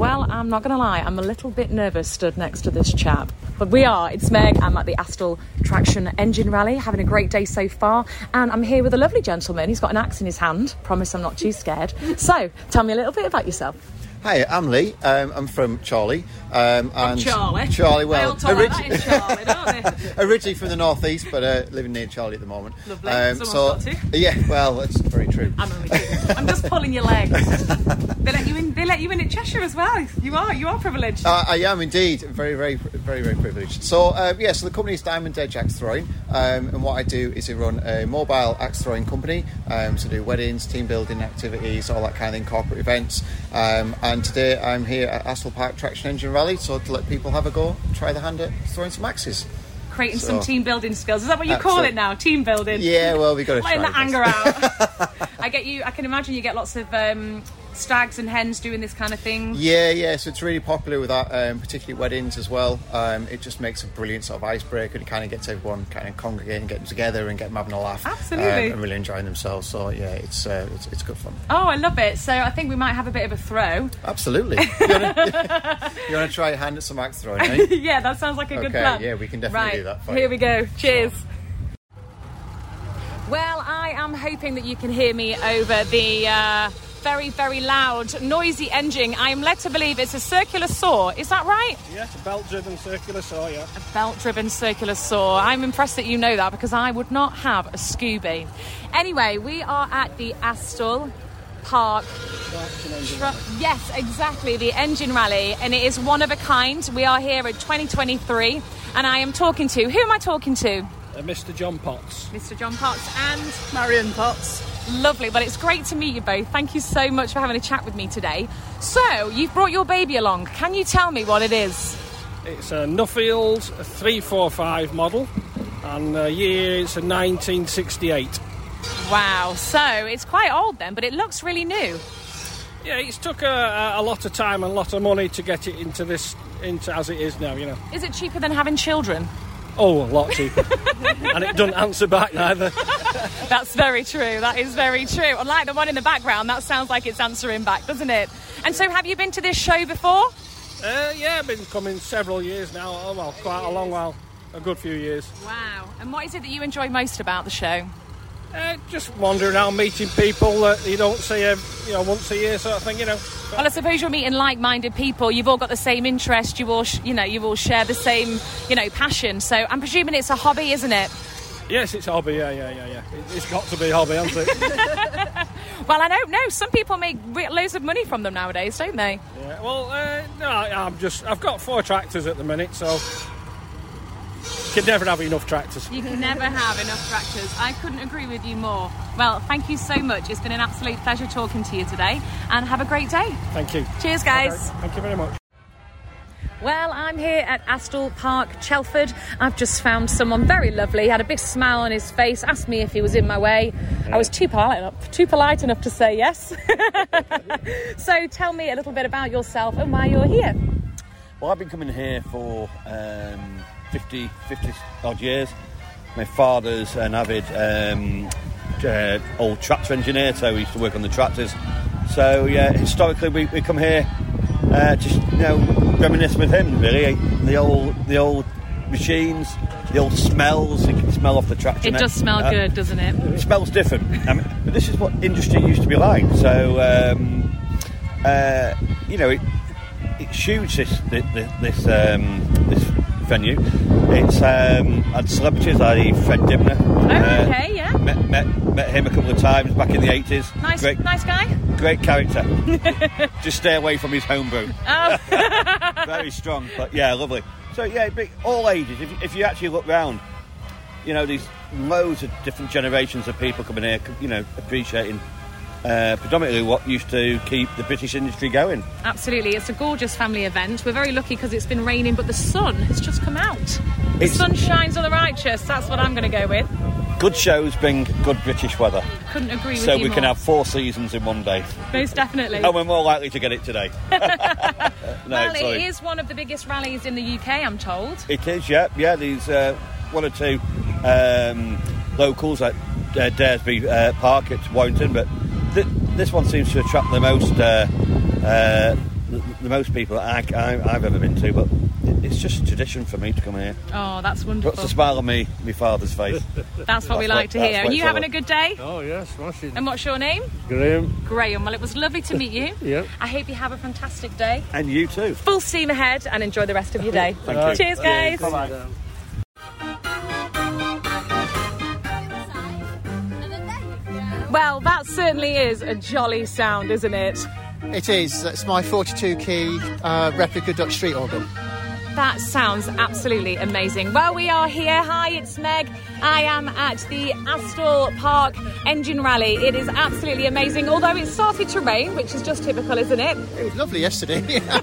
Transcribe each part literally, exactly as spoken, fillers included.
Well, I'm not going to lie, I'm a little bit nervous stood next to this chap. But we are, it's Meg, I'm at the Astell Traction Engine Rally, having a great day so far, and I'm here with a lovely gentleman. He's got an axe in his hand. Promise I'm not too scared. So, tell me a little bit about yourself. Hi, I'm Lee. Um, I'm from Charlie. Um, and Charlie? Charlie, well, they all talk like that in Charlie, don't they? Originally from the northeast, but uh, living near Charlie at the moment. Lovely. Um, Someone's so, got to. Yeah, well, that's very true. I'm only kidding. I'm just pulling your legs. They let you in. They let you in at Cheshire as well. You are. You are privileged. Uh, I am indeed. Very, very, very, very privileged. So, uh, yeah. So the company is Diamond Edge Axe Throwing, um, and what I do is I run a mobile axe throwing company. Um, so I do weddings, team building activities, all that kind of thing, corporate events. Um, and today I'm here at Astell Park Traction Engine Rally, so to let people have a go, try the hand at throwing some axes. Creating so, some team building skills. Is that what you absolutely. call it now? Team building? Yeah, well, we've got to Letting try the anger out. I get you. I can imagine you get lots of um, stags and hens doing this kind of thing. Yeah, yeah. So it's really popular with that, um, particularly weddings as well. Um, it just makes a brilliant sort of icebreaker. It kind of gets everyone kind of congregating, getting together, and get them having a laugh. Absolutely. Um, and really enjoying themselves. So yeah, it's, uh, it's it's good fun. Oh, I love it. So I think we might have a bit of a throw. Absolutely. You want to try your hand at some axe throwing? Eh? Yeah, that sounds like a okay, good plan. Yeah, we can definitely right, do that. For here you. we go. Cheers. So. Well, I am hoping that you can hear me over the uh, very, very loud, noisy engine. I am led to believe it's a circular saw. Is that right? Yes, a belt-driven circular saw, yeah. A belt-driven circular saw. I'm impressed that you know that because I would not have a Scooby. Anyway, we are at the Astell Park. Tra- yes, exactly, the engine rally, and it is one of a kind. We are here at twenty twenty-three, and I am talking to, who am I talking to? Uh, Mister John Potts. Mister John Potts and Marion Potts. Lovely. Well, it's great to meet you both. Thank you so much for having a chat with me today. So, you've brought your baby along. Can you tell me what it is? It's a Nuffield three forty-five model, and uh, year it's a nineteen sixty-eight. Wow. So, it's quite old then, but it looks really new. Yeah, it's took a, a lot of time and a lot of money to get it into this, into as it is now, you know. Is it cheaper than having children? Oh, a lot cheaper. And it doesn't answer back neither. That's very true. That is very true. Unlike the one in the background, that sounds like it's answering back, doesn't it? And so have you been to this show before? Uh, yeah, I've been coming several years now. Oh, well, quite a long while. A good few years. Wow. And what is it that you enjoy most about the show? Uh, just wandering around, meeting people that you don't see, uh, you know, once a year sort of thing, you know. But well, I suppose you're meeting like-minded people. You've all got the same interest. You all, sh- you know, you all share the same, you know, passion. So I'm presuming it's a hobby, isn't it? Yes, it's a hobby. Yeah, yeah, yeah, yeah. It's got to be a hobby, hasn't it? Well, I don't know. Some people make loads of money from them nowadays, don't they? Yeah. Well, uh, no, I'm just. I've got four tractors at the minute, so. You can never have enough tractors. You can never have enough tractors. I couldn't agree with you more. Well, thank you so much. It's been an absolute pleasure talking to you today, and have a great day. Thank you. Cheers, guys. Okay. Thank you very much. Well, I'm here at Astell Park, Chelford. I've just found someone very lovely. He had a big smile on his face, asked me if he was in my way. Yeah. I was too polite enough, too polite enough to say yes. So tell me a little bit about yourself and why you're here. Well, I've been coming here for um, fifty, fifty odd years. My father's an avid um, uh, old tractor engineer, so he used to work on the tractors. So yeah, historically we, we come here uh, just you know reminisce with him really. The old the old machines, the old smells. You can smell off the tractor. It does smell uh, good, doesn't it? It smells different. I mean, but this is what industry used to be like. So um, uh, you know, it, it's huge. This this this, um, this venue. It's um, had celebrities like Fred Dimner. Oh, uh, okay, yeah. Met, met met him a couple of times back in the eighties. Nice, great, nice guy. Great character. Just stay away from his homebrew. Oh. Very strong, but yeah, lovely. So yeah, all ages. If, if you actually look round, you know, there's loads of different generations of people coming here, you know, appreciating uh, predominantly what used to keep the British industry going. Absolutely, it's a gorgeous family event. We're very lucky because it's been raining, but the sun has just come out. The It's- sun shines on the righteous. That's what I'm going to go with. Good shows bring good British weather, Couldn't agree with so you we more. can have four seasons in one day, Most definitely. and we're more likely to get it today. no, Well, sorry. it is one of the biggest rallies in the U K, I'm told. It is, yeah, yeah. There's uh, one or two um, locals at uh, Daresby uh, Park at Warrington, but th- this one seems to attract the most uh, uh, the, the most people I, I, I've ever been to, but it's just a tradition for me to come here. Oh, that's wonderful. Puts a smile on me, my father's face. That's what that's we like what, to hear. Are you having all. a good day? Oh, yes, smashing. And what's your name? Graham. Graham. Well, it was lovely to meet you. Yep. I hope you have a fantastic day. And you too. Full steam ahead and enjoy the rest of your day. Thank you. Cheers, guys. Bye-bye. Well, that certainly is a jolly sound, isn't it? It is. It's my forty-two key uh, replica Dutch street organ. That sounds absolutely amazing. Well, we are here. Hi, it's Meg. I am at the Astle Park Engine Rally. It is absolutely amazing, although it started to rain, which is just typical, isn't it? It was lovely yesterday.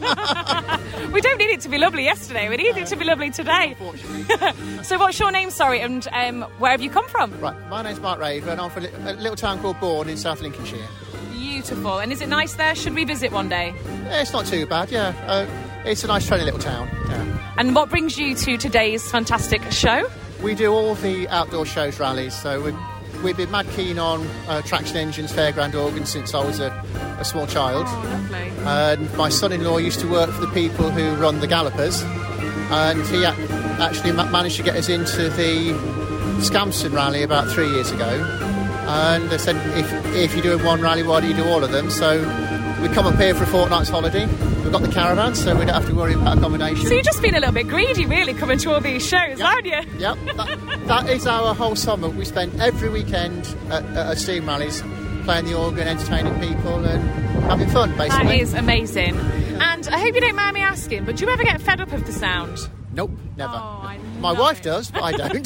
We don't need it to be lovely yesterday. We need it to be lovely today. So what's your name, sorry, and um, where have you come from? Right, my name's Mark Raver and I'm from a little town called Bourne in South Lincolnshire. Beautiful. And is it nice there? Should we visit one day? Yeah, it's not too bad, yeah. Uh, it's a nice trendy little town. Yeah. And what brings you to today's fantastic show? We do all the outdoor shows, rallies, so we've, we've been mad keen on uh, traction engines, fairground organs since I was a, a small child. Oh, lovely. And my son-in-law used to work for the people who run the Gallopers, and he a- actually ma- managed to get us into the Scampston rally about three years ago. And they said, if, if you're doing one rally, why do you do all of them? So we come up here for a fortnight's holiday. We've got the caravan, so we don't have to worry about accommodation. So you've just been a little bit greedy, really, coming to all these shows, Yep. haven't you? Yep, that, that is our whole summer. We spend every weekend at, at steam rallies, playing the organ, entertaining people and having fun, basically. That is amazing. And I hope you don't mind me asking, but do you ever get fed up of the sound? Nope, never. Oh, I My love wife it. does, but I don't.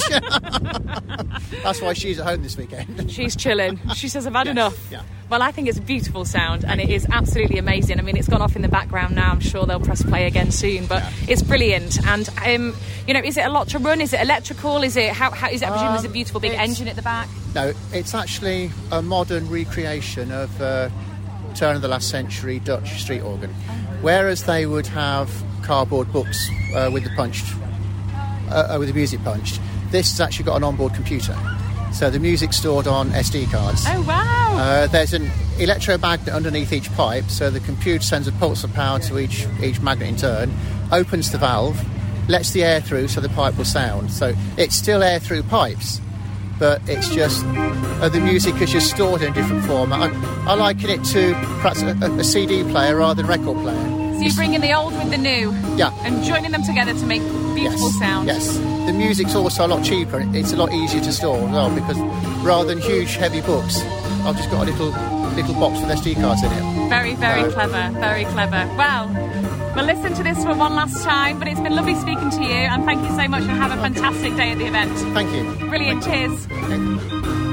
That's why she's at home this weekend. She's chilling. She says, I've had Yes, enough. yeah. Well, I think it's a beautiful sound and it is absolutely amazing. I mean, it's gone off in the background now. I'm sure they'll press play again soon, but Yeah. it's brilliant. And, um, you know, is it a lot to run? Is it electrical? Is it, how, how is it, I presume there's a Um, beautiful big it's- engine at the back? No, it's actually a modern recreation of uh, turn of the last century Dutch street organ. Whereas they would have cardboard books uh, with the punched, uh, with the music punched, this has actually got an onboard computer. So the music's stored on S D cards. Oh, wow. Uh, there's an electromagnet underneath each pipe, so the computer sends a pulse of power to each each magnet in turn, opens the valve, lets the air through so the pipe will sound. So it's still air through pipes, but it's just uh, the music is just stored in a different format. I, I liken it to perhaps a, a C D player rather than record player. So you're bringing the old with the new Yeah. and joining them together to make beautiful yes. sound. Yes. The music's also a lot cheaper. It's a lot easier to store as well because rather than huge heavy books, I've just got a little little box with S D cards in it. Very, very No. clever, very clever. Well, we'll listen to this for one last time, but it's been lovely speaking to you and thank you so much and have a fantastic day at the event. Thank you. Brilliant, cheers. Okay.